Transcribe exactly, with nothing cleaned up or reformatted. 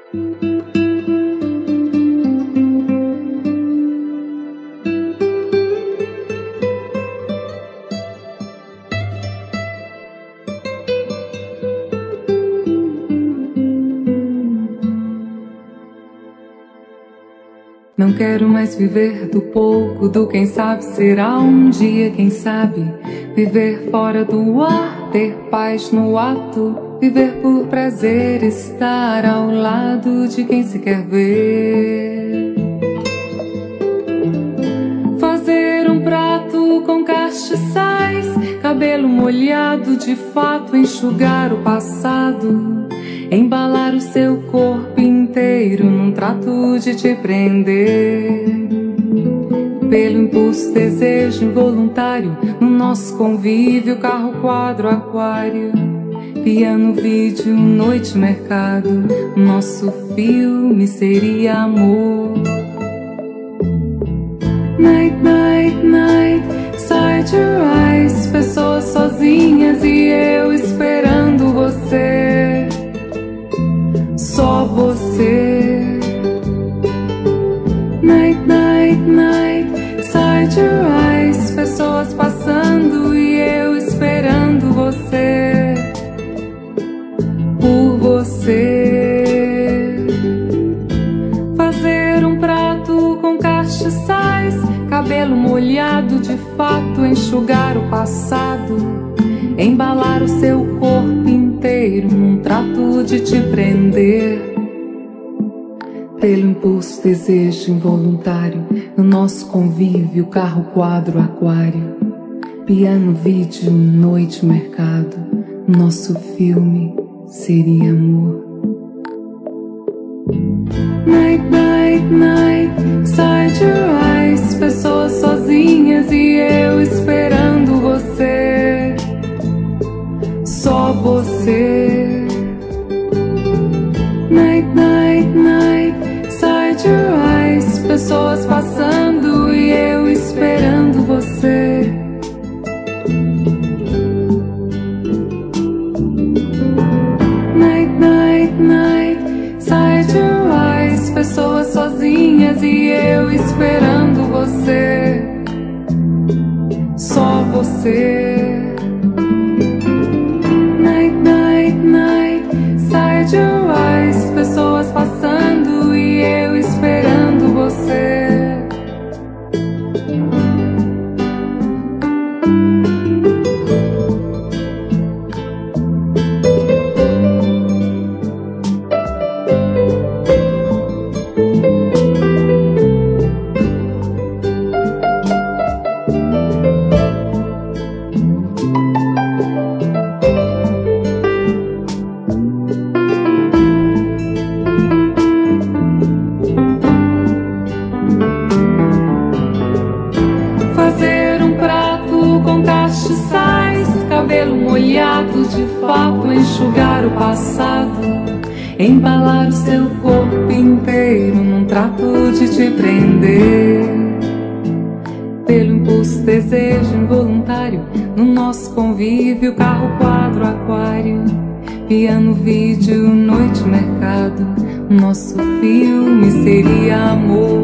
Não quero mais viver do pouco, do quem sabe será um dia, quem sabe. Viver fora do ar, ter paz no ato. Viver por prazer, estar ao lado de quem se quer ver. Fazer um prato com castiçais, cabelo molhado de fato, enxugar o passado. Embalar o seu corpo inteiro num trato de te prender. Pelo impulso, desejo involuntário, no nosso convívio, carro, quadro, aquário. Piano, vídeo, noite, mercado. Nosso filme seria amor. Night, night, night, side your eyes. Pessoas sozinhas e eu esperando você. Só você. Night, night, night, side your eyes. Pessoas passando e eu esperando você. Por você. Fazer um prato com castiçais, cabelo molhado de fato, enxugar o passado. Embalar o seu corpo inteiro num trato de te prender. Pelo impulso, desejo involuntário, no nosso convívio, carro, quadro, aquário. Piano, vídeo, noite, mercado. Nosso filme seria amor. Night, night, night, side your eyes. Pessoas sozinhas e eu esperando você. Só você. Night, night, night, side your eyes. Pessoas passando e eu esperando você. Night, night, night, side your eyes. Pessoas sozinhas e eu esperando você. Só você. Night, night, night, side your eyes. Pessoas passando e eu esperando você. Enxugar o passado, embalar o seu corpo inteiro num trato de te prender. Pelo impulso, desejo involuntário, no nosso convívio, carro, quadro, aquário. Piano, vídeo, noite, mercado. Nosso filme seria amor.